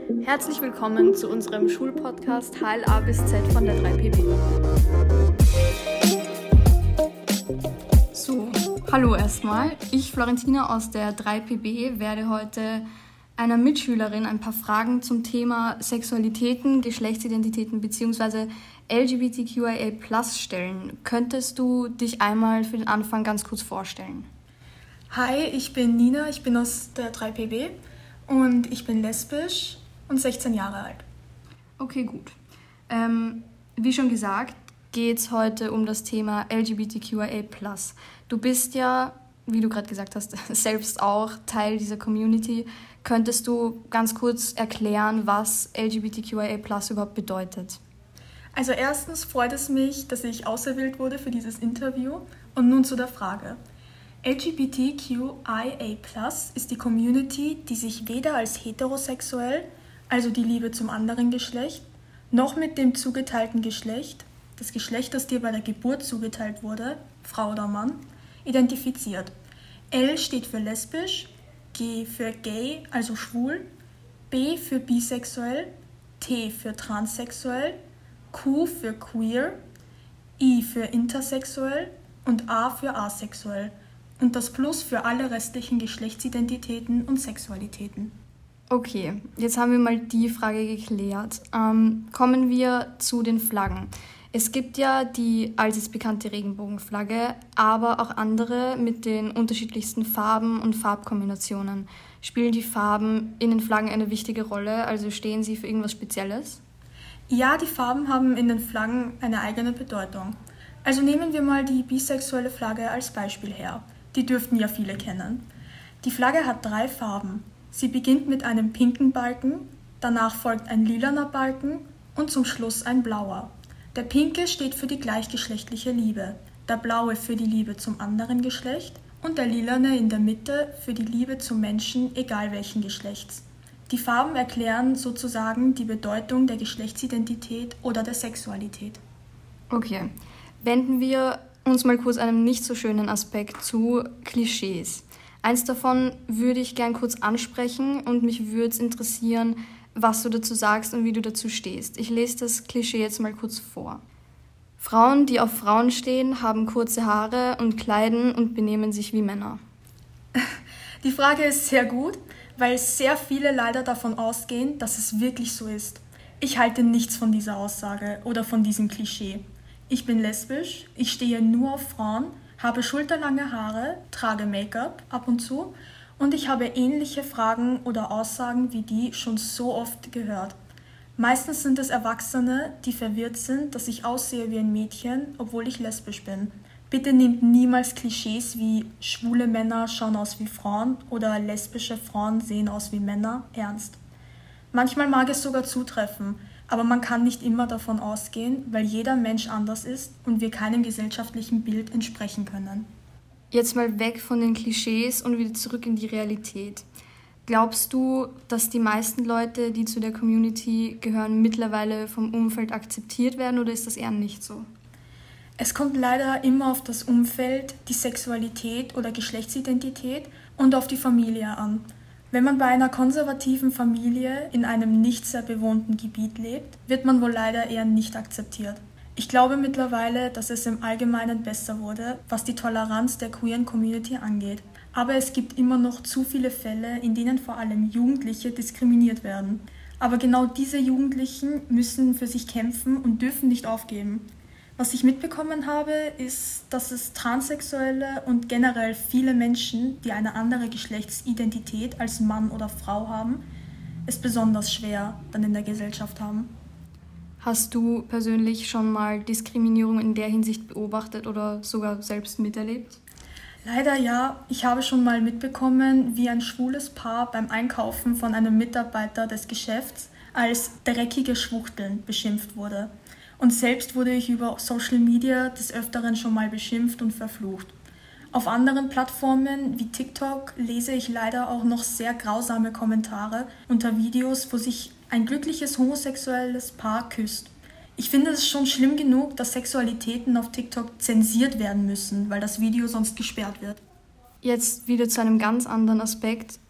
Herzlich willkommen zu unserem Schulpodcast HLA bis Z von der 3PB. So, hallo erstmal. Ich, Florentina aus der 3PB, werde heute einer Mitschülerin ein paar Fragen zum Thema Sexualitäten, Geschlechtsidentitäten bzw. LGBTQIA+ stellen. Könntest du dich einmal für den Anfang ganz kurz vorstellen? Hi, ich bin Nina, ich bin aus der 3PB und ich bin lesbisch und 16 Jahre alt. Okay, gut. Wie schon gesagt, geht es heute um das Thema LGBTQIA+. Du bist ja, wie du gerade gesagt hast, selbst auch Teil dieser Community. Könntest du ganz kurz erklären, was LGBTQIA+ überhaupt bedeutet? Also erstens freut es mich, dass ich auserwählt wurde für dieses Interview. Und nun zu der Frage. LGBTQIA+ ist die Community, die sich weder als heterosexuell, also die Liebe zum anderen Geschlecht, noch mit dem zugeteilten Geschlecht, das Geschlecht, das dir bei der Geburt zugeteilt wurde, Frau oder Mann, identifiziert. L steht für lesbisch, G für gay, also schwul, B für bisexuell, T für transsexuell, Q für queer, I für intersexuell und A für asexuell und das Plus für alle restlichen Geschlechtsidentitäten und Sexualitäten. Okay, jetzt haben wir mal die Frage geklärt. Kommen wir zu den Flaggen. Es gibt ja die allseits bekannte Regenbogenflagge, aber auch andere mit den unterschiedlichsten Farben und Farbkombinationen. Spielen die Farben in den Flaggen eine wichtige Rolle, also stehen sie für irgendwas Spezielles? Ja, die Farben haben in den Flaggen eine eigene Bedeutung. Also nehmen wir mal die bisexuelle Flagge als Beispiel her. Die dürften ja viele kennen. Die Flagge hat 3 Farben. Sie beginnt mit einem pinken Balken, danach folgt ein lilaner Balken und zum Schluss ein blauer. Der pinke steht für die gleichgeschlechtliche Liebe, der blaue für die Liebe zum anderen Geschlecht und der lilane in der Mitte für die Liebe zu Menschen, egal welchen Geschlechts. Die Farben erklären sozusagen die Bedeutung der Geschlechtsidentität oder der Sexualität. Okay, wenden wir uns mal kurz einem nicht so schönen Aspekt zu, Klischees. Eins davon würde ich gern kurz ansprechen und mich würde es interessieren, was du dazu sagst und wie du dazu stehst. Ich lese das Klischee jetzt mal kurz vor. Frauen, die auf Frauen stehen, haben kurze Haare und kleiden und benehmen sich wie Männer. Die Frage ist sehr gut, weil sehr viele leider davon ausgehen, dass es wirklich so ist. Ich halte nichts von dieser Aussage oder von diesem Klischee. Ich bin lesbisch, ich stehe nur auf Frauen, habe schulterlange Haare, trage Make-up ab und zu und ich habe ähnliche Fragen oder Aussagen wie die schon so oft gehört. Meistens sind es Erwachsene, die verwirrt sind, dass ich aussehe wie ein Mädchen, obwohl ich lesbisch bin. Bitte nehmt niemals Klischees wie schwule Männer schauen aus wie Frauen oder lesbische Frauen sehen aus wie Männer ernst. Manchmal mag es sogar zutreffen, aber man kann nicht immer davon ausgehen, weil jeder Mensch anders ist und wir keinem gesellschaftlichen Bild entsprechen können. Jetzt mal weg von den Klischees und wieder zurück in die Realität. Glaubst du, dass die meisten Leute, die zu der Community gehören, mittlerweile vom Umfeld akzeptiert werden oder ist das eher nicht so? Es kommt leider immer auf das Umfeld, die Sexualität oder Geschlechtsidentität und auf die Familie an. Wenn man bei einer konservativen Familie in einem nicht sehr bewohnten Gebiet lebt, wird man wohl leider eher nicht akzeptiert. Ich glaube mittlerweile, dass es im Allgemeinen besser wurde, was die Toleranz der queeren Community angeht. Aber es gibt immer noch zu viele Fälle, in denen vor allem Jugendliche diskriminiert werden. Aber genau diese Jugendlichen müssen für sich kämpfen und dürfen nicht aufgeben. Was ich mitbekommen habe, ist, dass es Transsexuelle und generell viele Menschen, die eine andere Geschlechtsidentität als Mann oder Frau haben, es besonders schwer dann in der Gesellschaft haben. Hast du persönlich schon mal Diskriminierung in der Hinsicht beobachtet oder sogar selbst miterlebt? Leider ja, ich habe schon mal mitbekommen, wie ein schwules Paar beim Einkaufen von einem Mitarbeiter des Geschäfts als dreckige Schwuchteln beschimpft wurde. Und selbst wurde ich über Social Media des Öfteren schon mal beschimpft und verflucht. Auf anderen Plattformen wie TikTok lese ich leider auch noch sehr grausame Kommentare unter Videos, wo sich ein glückliches homosexuelles Paar küsst. Ich finde es schon schlimm genug, dass Sexualitäten auf TikTok zensiert werden müssen, weil das Video sonst gesperrt wird. Jetzt wieder zu einem ganz anderen Aspekt.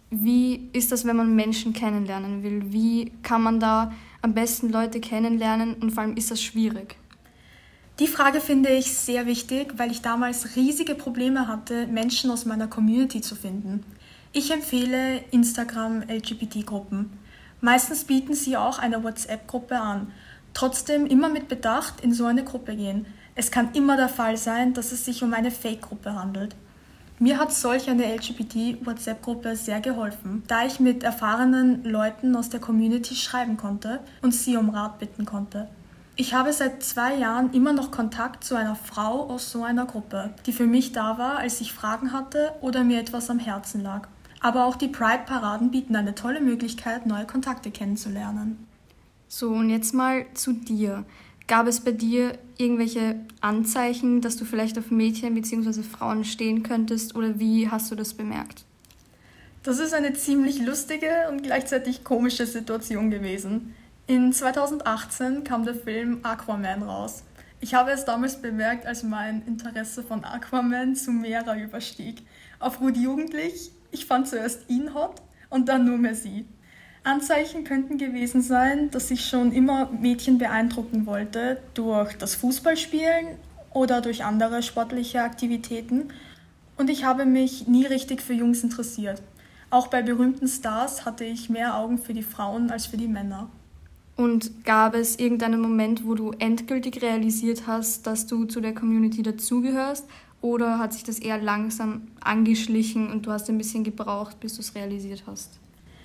wie ist das, wenn man Menschen kennenlernen will? Wie kann man da am besten Leute kennenlernen und vor allem ist das schwierig? Die Frage finde ich sehr wichtig, weil ich damals riesige Probleme hatte, Menschen aus meiner Community zu finden. Ich empfehle Instagram-LGBT-Gruppen. Meistens bieten sie auch eine WhatsApp-Gruppe an. Trotzdem immer mit Bedacht in so eine Gruppe gehen. Es kann immer der Fall sein, dass es sich um eine Fake-Gruppe handelt. Mir hat solch eine LGBT-WhatsApp-Gruppe sehr geholfen, da ich mit erfahrenen Leuten aus der Community schreiben konnte und sie um Rat bitten konnte. Ich habe seit 2 Jahren immer noch Kontakt zu einer Frau aus so einer Gruppe, die für mich da war, als ich Fragen hatte oder mir etwas am Herzen lag. Aber auch die Pride-Paraden bieten eine tolle Möglichkeit, neue Kontakte kennenzulernen. So, und jetzt mal zu dir. Gab es bei dir irgendwelche Anzeichen, dass du vielleicht auf Mädchen bzw. Frauen stehen könntest oder wie hast du das bemerkt? Das ist eine ziemlich lustige und gleichzeitig komische Situation gewesen. In 2018 kam der Film Aquaman raus. Ich habe es damals bemerkt, als mein Interesse von Aquaman zu Mera überstieg. Auf gut jugendlich, ich fand zuerst ihn hot und dann nur mehr sie. Anzeichen könnten gewesen sein, dass ich schon immer Mädchen beeindrucken wollte durch das Fußballspielen oder durch andere sportliche Aktivitäten und ich habe mich nie richtig für Jungs interessiert. Auch bei berühmten Stars hatte ich mehr Augen für die Frauen als für die Männer. Und gab es irgendeinen Moment, wo du endgültig realisiert hast, dass du zu der Community dazugehörst oder hat sich das eher langsam angeschlichen und du hast ein bisschen gebraucht, bis du es realisiert hast?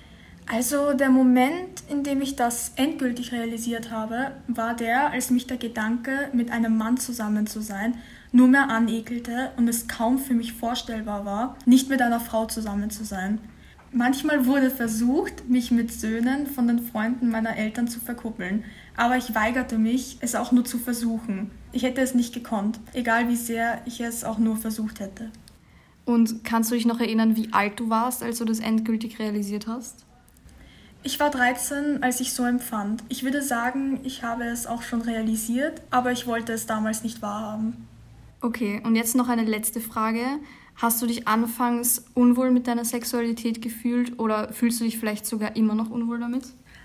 Also der Moment, in dem ich das endgültig realisiert habe, war der, als mich der Gedanke, mit einem Mann zusammen zu sein, nur mehr anekelte und es kaum für mich vorstellbar war, nicht mit einer Frau zusammen zu sein. Manchmal wurde versucht, mich mit Söhnen von den Freunden meiner Eltern zu verkuppeln, aber ich weigerte mich, es auch nur zu versuchen. Ich hätte es nicht gekonnt, egal wie sehr ich es auch nur versucht hätte. Und kannst du dich noch erinnern, wie alt du warst, als du das endgültig realisiert hast? Ich war 13, als ich so empfand. Ich würde sagen, ich habe es auch schon realisiert, aber ich wollte es damals nicht wahrhaben. Okay, und jetzt noch eine letzte Frage. Hast du dich anfangs unwohl mit deiner Sexualität gefühlt oder fühlst du dich vielleicht sogar immer noch unwohl damit?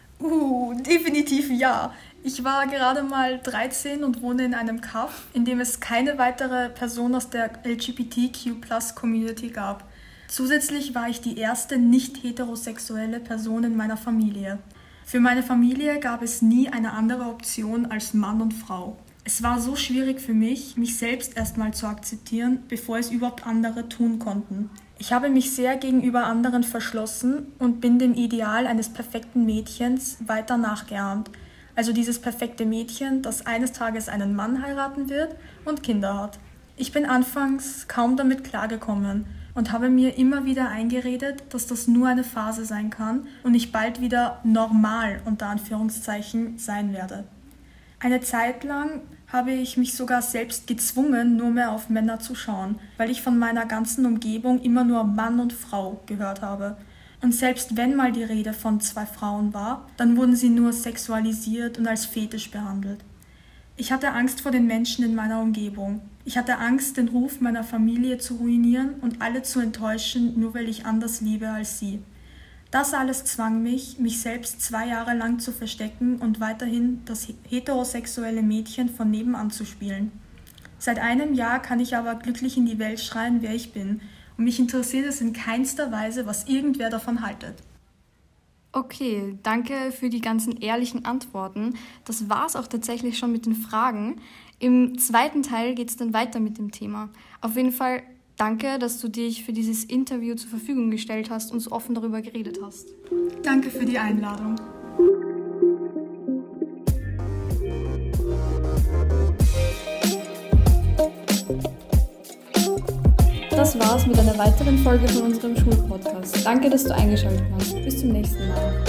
Definitiv ja. Ich war gerade mal 13 und wohne in einem Kaff, in dem es keine weitere Person aus der LGBTQ+-Community gab. Zusätzlich war ich die erste nicht heterosexuelle Person in meiner Familie. Für meine Familie gab es nie eine andere Option als Mann und Frau. Es war so schwierig für mich, mich selbst erstmal zu akzeptieren, bevor es überhaupt andere tun konnten. Ich habe mich sehr gegenüber anderen verschlossen und bin dem Ideal eines perfekten Mädchens weiter nachgeahmt. Also dieses perfekte Mädchen, das eines Tages einen Mann heiraten wird und Kinder hat. Ich bin anfangs kaum damit klargekommen und habe mir immer wieder eingeredet, dass das nur eine Phase sein kann und ich bald wieder normal unter Anführungszeichen sein werde. Eine Zeit lang habe ich mich sogar selbst gezwungen, nur mehr auf Männer zu schauen, weil ich von meiner ganzen Umgebung immer nur Mann und Frau gehört habe. Und selbst wenn mal die Rede von 2 Frauen war, dann wurden sie nur sexualisiert und als Fetisch behandelt. Ich hatte Angst vor den Menschen in meiner Umgebung. Ich hatte Angst, den Ruf meiner Familie zu ruinieren und alle zu enttäuschen, nur weil ich anders liebe als sie. Das alles zwang mich, mich selbst 2 Jahre lang zu verstecken und weiterhin das heterosexuelle Mädchen von nebenan zu spielen. Seit einem Jahr kann ich aber glücklich in die Welt schreien, wer ich bin. Und mich interessiert es in keinster Weise, was irgendwer davon haltet. Okay, danke für die ganzen ehrlichen Antworten. Das war's auch tatsächlich schon mit den Fragen. Im zweiten Teil geht's dann weiter mit dem Thema. Auf jeden Fall danke, dass du dich für dieses Interview zur Verfügung gestellt hast und so offen darüber geredet hast. Danke für die Einladung. Das war's mit einer weiteren Folge von unserem Schulpodcast. Danke, dass du eingeschaltet hast. Bis zum nächsten Mal.